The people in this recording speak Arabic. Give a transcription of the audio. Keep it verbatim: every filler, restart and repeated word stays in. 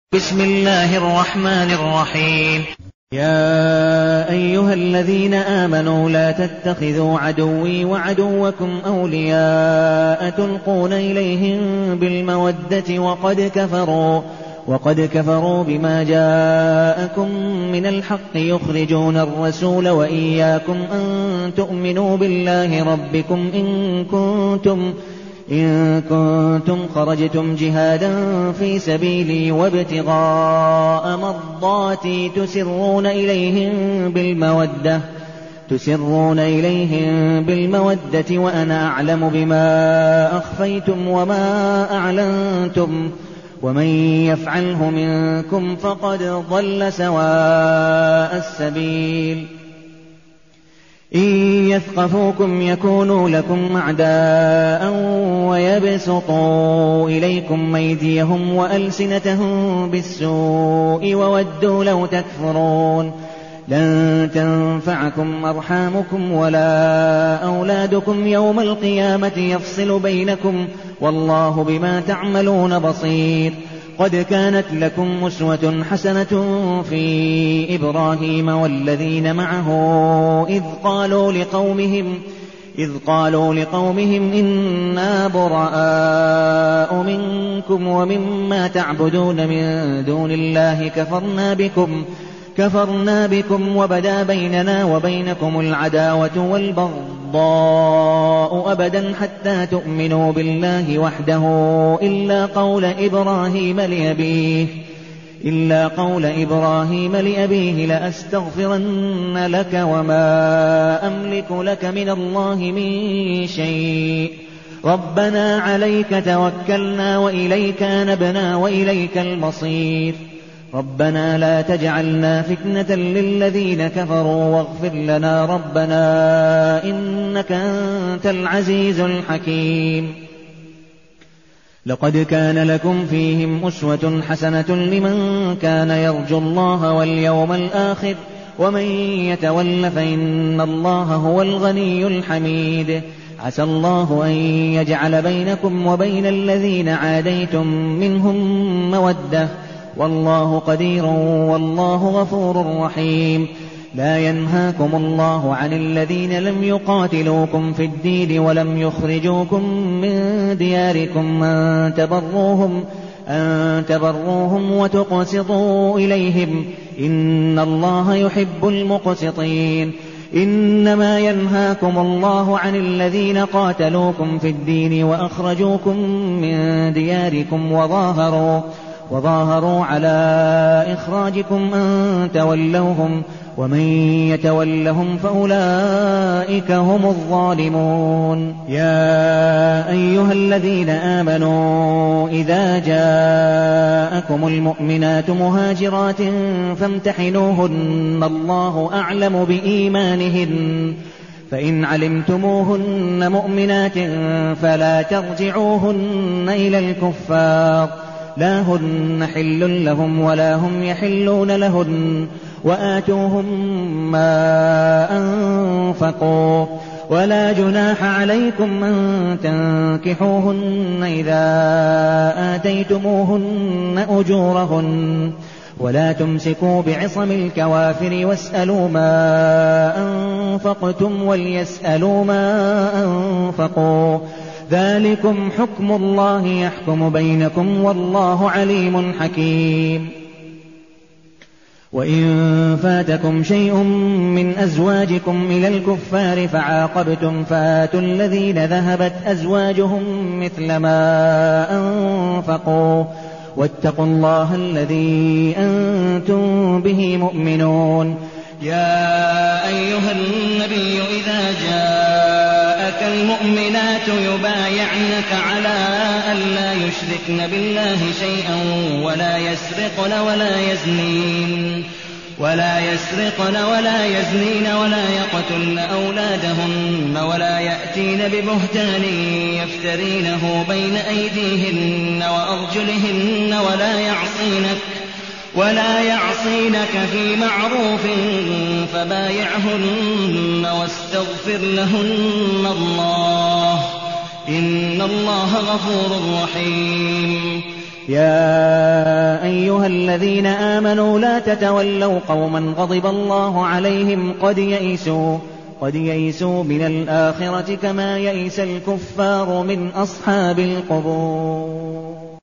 بسم الله الرحمن الرحيم. يا أيها الذين آمنوا لا تتخذوا عدوي وعدوكم أولياء تلقون إليهم بالمودة وقد كفروا وقد كفروا بما جاءكم من الحق يخرجون الرسول وإياكم أن تؤمنوا بالله ربكم إن كنتم إن كنتم خرجتم جهادا في سبيلي وابتغاء مرضاتي تسرون إليهم بالمودة تسرون إليهم بالمودة وأنا أعلم بما أخفيتم وما أعلنتم ومن يفعله منكم فقد ضل سواء السبيل. إن يثقفوكم يكونوا لكم أعداء ويبسطوا إليكم أيديهم وألسنتهم بالسوء وودوا لو تكفرون. لن تنفعكم أرحامكم ولا أولادكم يوم القيامة يفصل بينكم والله بما تعملون بصير. قد كانت لكم أسوة حسنة في إبراهيم والذين معه إذ قالوا لقومهم إذ قالوا لقومهم إنا براء منكم ومما تعبدون من دون الله كفرنا بكم كفرنا بكم وبدا بيننا وبينكم العداوة والبغضاء أبدا حتى تؤمنوا بالله وحده إلا قول إبراهيم لأبيه إلا قول إبراهيم لأبيه لأستغفرن لك وما أملك لك من الله من شيء ربنا عليك توكلنا وإليك أنبنا وإليك المصير. ربنا لا تجعلنا فتنة للذين كفروا واغفر لنا ربنا إنك أنت العزيز الحكيم. لقد كان لكم فيهم أسوة حسنة لمن كان يرجو الله واليوم الآخر ومن يتول فإن الله هو الغني الحميد. عسى الله أن يجعل بينكم وبين الذين عاديتم منهم مودة والله قدير والله غفور رحيم. لا ينهاكم الله عن الذين لم يقاتلوكم في الدين ولم يخرجوكم من دياركم أن تبروهم, أن تبروهم وتقسطوا إليهم إن الله يحب المقسطين. إنما ينهاكم الله عن الذين قاتلوكم في الدين وأخرجوكم من دياركم وظاهروا وظاهروا على إخراجكم أن تولوهم ومن يتولهم فأولئك هم الظالمون. يا أيها الذين آمنوا إذا جاءكم المؤمنات مهاجرات فامتحنوهن الله أعلم بإيمانهن فإن علمتموهن مؤمنات فلا ترجعوهن إلى الكفار لا هن حل لهم ولا هم يحلون لهن وآتوهم ما أنفقوا ولا جناح عليكم أن تنكحوهن إذا آتيتموهن أجورهن ولا تمسكوا بعصم الكوافر واسألوا ما أنفقتم وليسألوا ما أنفقوا ذلكم حكم الله يحكم بينكم والله عليم حكيم. وإن فاتكم شيء من أزواجكم إلى الكفار فعاقبتم فآتوا الذين ذهبت أزواجهم مثل ما أنفقوا واتقوا الله الذي أنتم به مؤمنون. يا أيها النبي إذا جاءك المؤمنات يبايعنك على أن لا يشركن بالله شيئا ولا يسرقن ولا يزنين ولا يسرقن ولا يزنين ولا يقتلن أولادهن ولا يأتين ببهتان يفترينه بين أيديهن وأرجلهن ولا يعصينك ولا يعصينك في معروف فبايعهن واستغفر لهن الله إن الله غفور رحيم. يا أيها الذين آمنوا لا تتولوا قوما غضب الله عليهم قد يئسوا قد يئسوا من الآخرة كما يئس الكفار من أصحاب القبور.